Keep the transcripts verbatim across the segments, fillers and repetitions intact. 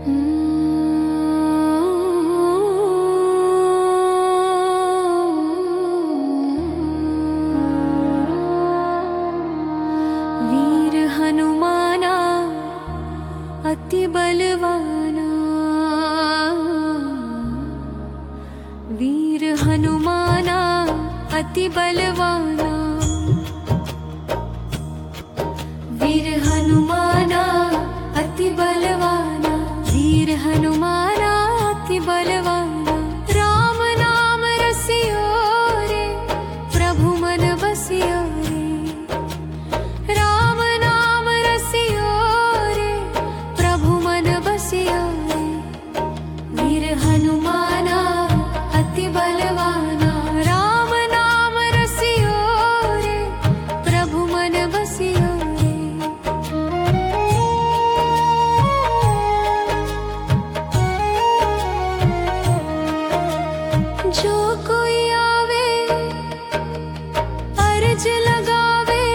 वीर हनुमाना अति बलवाना, वीर हनुमाना अति बलवाना, वीर हनुमाना अति बलवाना, वीर हनुमाना अति बलवाना। राम नाम रसियो रे, प्रभु मन बसियो रे, राम नाम रसियो रे, प्रभु मन बसियो रे। वीर हनुमाना अति बलवाना, राम नाम रसियो रे, प्रभु मन बसियो रे। जो कोई आवे अर्ज लगावे,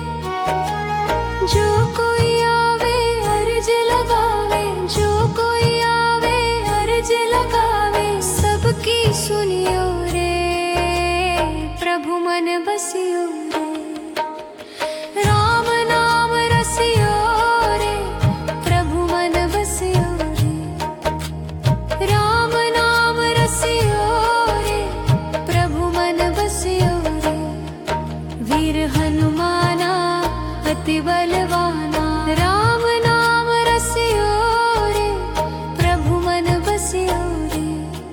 जो कोई आवे अर्ज लगावे, जो कोई आवे अर्ज लगावे, सबकी सुनियो रे, प्रभु मन बसियो रे। राम नाम रसियो रे, प्रभु मन बसियो रे, राम नाम रसियो रे, प्रभु मन बसियो रे। वीर हनुमाना अति बलवाना, राम नाम रसियो रे, प्रभु मन बसियो रे।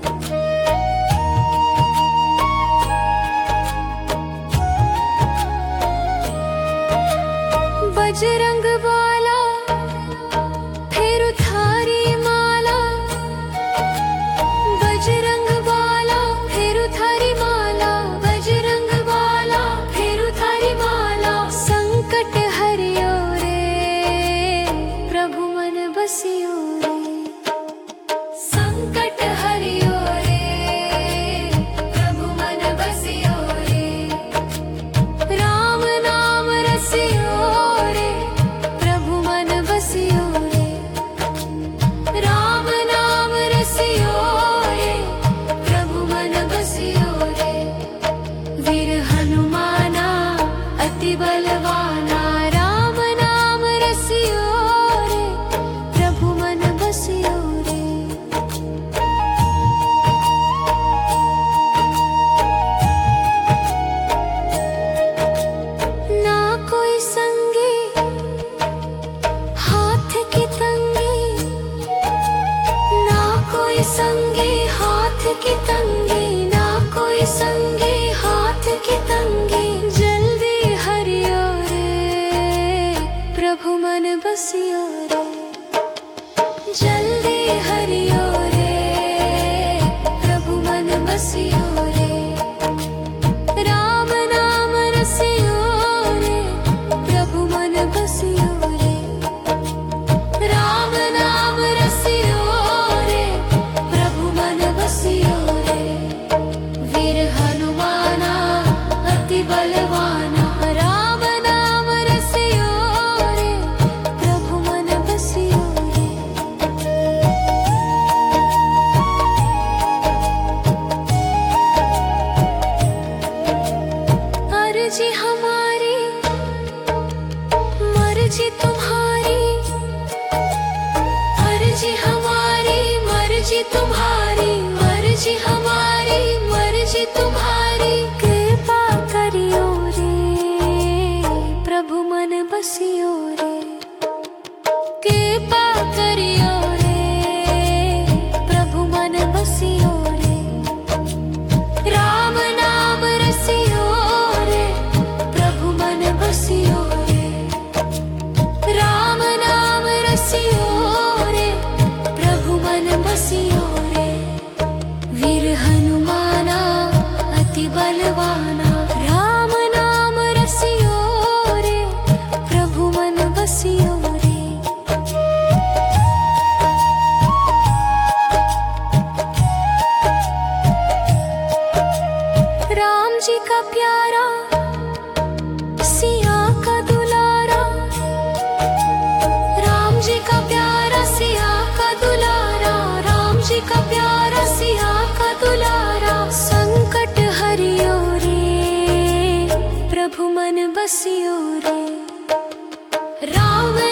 बजरंग बाला फिर थारी माला, बजरंग बाला फिर थारी माला, बजरंग बाला फिर थारी माला। संकट हरियो रे, प्रभु मन बसियो रे, संकट हरियो रे, प्रभु मन बसियो रे। राम नाम रसियो रे, प्रभु मन बसियो रे, राम नाम रसियो रे, प्रभु मन बसियो रे। वीर हनुमाना अति बलवाना, राम नाम रसियो रे, प्रभु मन बसियो रे। ना कोई संगी हाथ की तंगी, ना कोई संगी हाथ की तंगी, ना कोई संगी हाथ की तंगी। जल्दी हरियो रे, प्रभु मन बसियो रे, जल्दी हरियो रे, प्रभु मन बसियो रे। राम नाम रसियो रे, प्रभु मन बसियो रे, राम नाम रसियो रे, प्रभु मन बसियो रे। वीर हनुमाना अति बलवाना, राम नाम रसियो रे, प्रभु मन बसियो रे। अर्जी हमारी मर्जी तुम्हारी, अर्जी हमारी मर्जी तुम्हारी, मर्जी हमारी मर्जी तुम्हारी। कृपा करियो रे, प्रभु मन बसियो रे, कृपा करियो रे, प्रभु मन बसियो रे। राम नाम रसियो रे, प्रभु मन बसियो रे, राम नाम रसियो रे, प्रभु मन बसियो रे। वीर हनुमाना अति बलवाना, राम नाम रसियो रे, प्रभु मन बसियो रे। राम जी का प्यारा सिया का दुलारा, राम जी का प्यारा सिया का दुलारा, बसियो रे। राम